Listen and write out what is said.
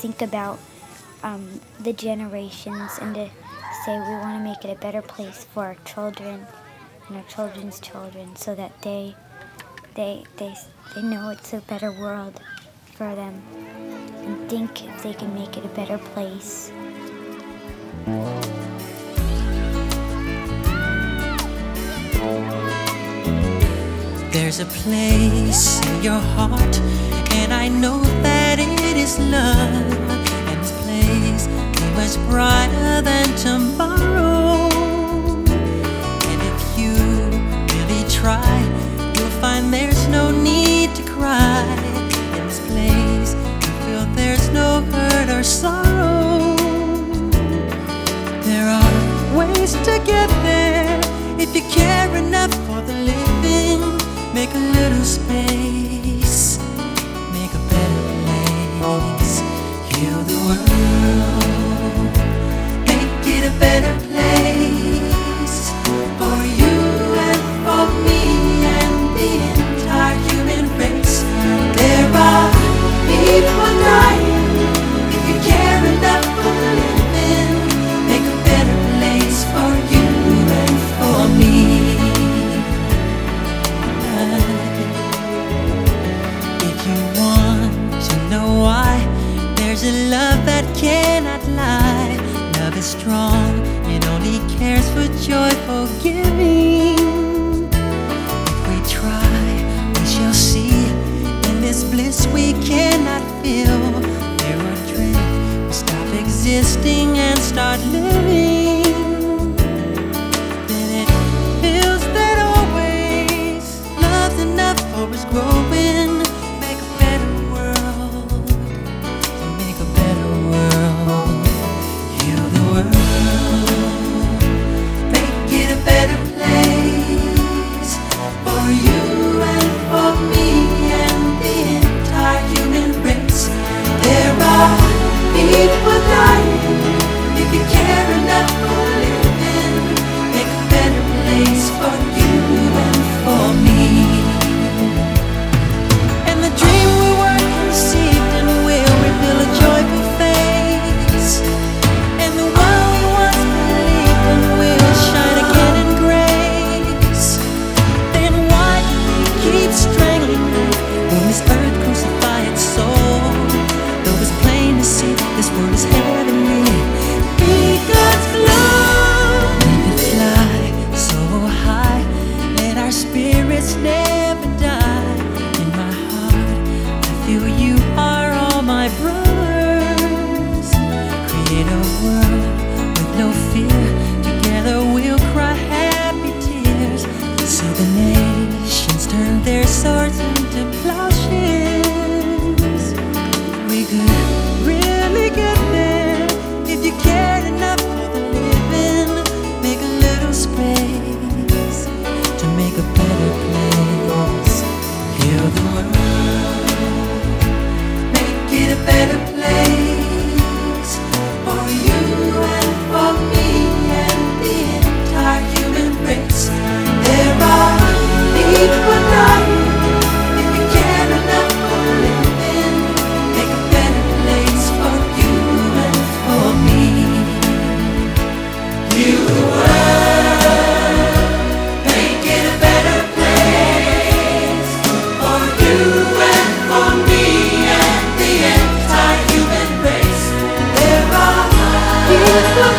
think about the generations and to say we want to make it a better place for our children and our children's children, so that they know it's a better world for them and think if they can make it a better place. There's a place in your heart, and I know that it is love, and this place is much brighter than tomorrow. And if you really try, you'll find there's no need to cry. In this place, you feel there's no hurt or sorrow. There are ways to get there if you care enough for the living. Make a little space, make a better place. Heal the world, make it a better place for you and for me and the entire human race. There are people dying. If you care enough for the living, make a better place for you and for me. If you want to know why, there's a love that cannot lie. Love is strong, it only cares for joyful giving. If we try, we shall see. In this bliss we cannot feel, there are dreams, we stop existing and start living. Then it feels that always love's enough for us growing. Make a better world, make a better world. Heal the world, make it a better place for you and for me and the entire human race. There are people dying. If you care enough for living, make a better place for you and for me. And the dream we were conceived in will reveal a joyful face. And the world we once believed in will shine again in grace. Then why do we keep strangling when this earth crucify its soul? Though it's plain to see this world is heavenly, be God's love. We can fly so high, let our spirits never die. In my heart, I feel you are all my brothers. Create a world with no fear. Together we'll cry happy tears. See the nations turn their swords into plowshares. We could really get there if you cared enough for the living. Make a little space to make a better place. Heal the world, make it a better place for you and for me and the entire human race. There are people dying. If you care enough for the living, make a better place for you and for me. Heal the world, make it a better place for you and for me and the entire human race. There are people